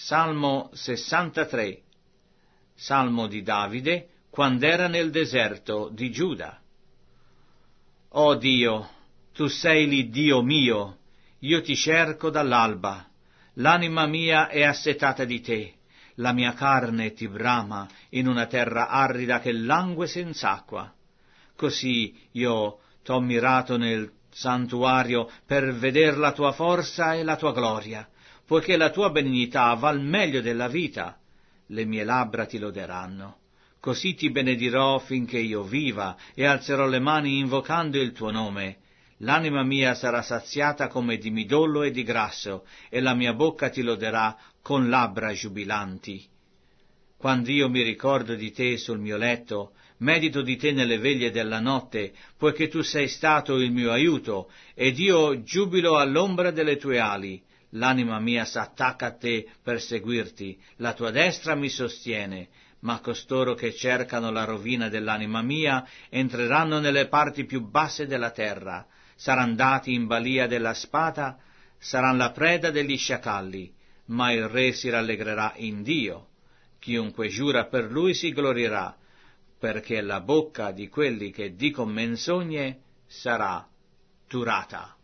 Salmo 63. Salmo di Davide quand'era nel deserto di Giuda. O Dio, tu sei l'Iddio mio, io ti cerco dall'alba. L'anima mia è assetata di te, la mia carne ti brama in una terra arida che langue senz'acqua. Così io t'ho mirato nel santuario per veder la tua forza e la tua gloria, poiché la tua benignità val meglio della vita. Le mie labbra ti loderanno. Così ti benedirò finché io viva e alzerò le mani invocando il tuo nome. L'anima mia sarà saziata come di midollo e di grasso, e la mia bocca ti loderà con labbra giubilanti. Quando io mi ricordo di te sul mio letto, medito di te nelle veglie della notte, poiché tu sei stato il mio aiuto, ed io giubilo all'ombra delle tue ali. L'anima mia s'attacca a te per seguirti, la tua destra mi sostiene, ma costoro che cercano la rovina dell'anima mia entreranno nelle parti più basse della terra, saran dati in balia della spada, saran la preda degli sciacalli, ma il re si rallegrerà in Dio. Chiunque giura per lui si glorierà, perché la bocca di quelli che dicon menzogne sarà turata.